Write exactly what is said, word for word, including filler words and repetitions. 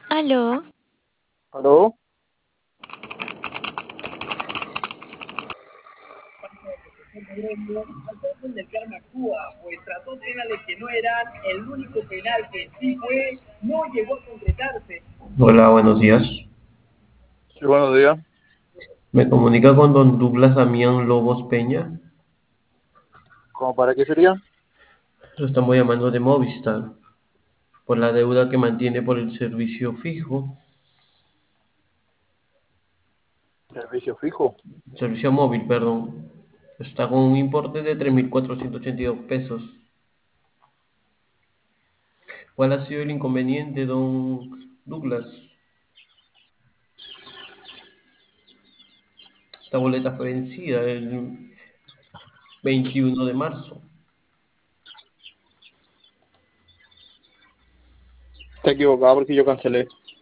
Aló, ¿Aló? Del karma actúa, pues tras dos penales que no eran, el único penal que sí fue, no llegó a concretarse. Hola, buenos días. Sí, buenos días. Me comunica con don Douglas Damián Lobos Peña. ¿Cómo para qué sería? Lo estamos llamando de Movistar por la deuda que mantiene por el servicio fijo, Servicio fijo. servicio móvil, perdón. Está con un importe de tres mil cuatrocientos ochenta y dos pesos. ¿Cuál ha sido el inconveniente, don Douglas? Esta boleta fue vencida el veintiuno de marzo. Está equivocado porque yo cancelé.